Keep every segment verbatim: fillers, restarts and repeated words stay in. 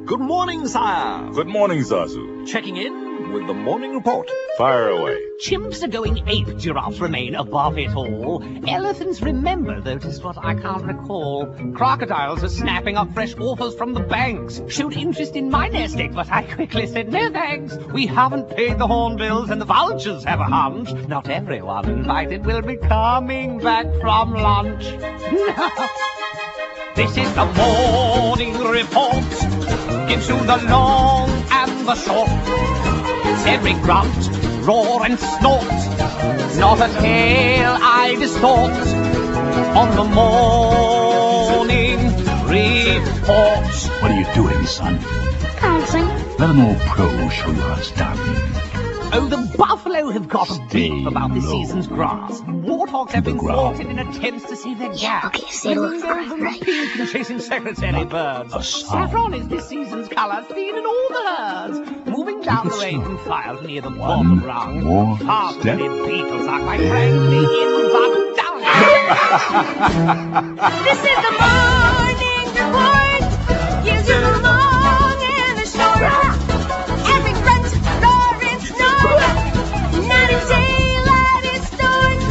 Good morning, sire. Good morning, Zazu. Checking in with the morning report. Fire away. Chimps are going ape, giraffes remain above it all. Elephants remember, though 'tis what I can't recall. Crocodiles are snapping up fresh offers from the banks. Showed interest in my nest egg, but I quickly said no thanks. We haven't paid the hornbills and the vultures have a hunch. Not everyone invited will be coming back from lunch. This is the morning report. Gives you the long and the short. Every grunt, roar and snort, not a tale I distort on the morning report. What are you doing, son? Dancing. Let an old pro show you how it's done. Oh, the buffalo have got a Stay beef about this low. season's grass. Warthogs have the been ground. thwarted in attempts to save their Yeah, gas. okay, say look Flamingos for and right. pink and chasing secretary birds. a sound. Saffron is this season's colour, seen in all the herds. Moving down Keep the it range slow. and files near the One bottom rung. more Half-witted step. beetles are quite frankly in but down. This is the morning report. Gives you the long and the short. Every grunt, roar, and snort. Not a tale that is stored.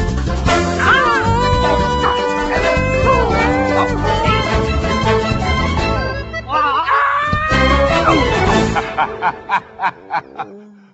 Ah!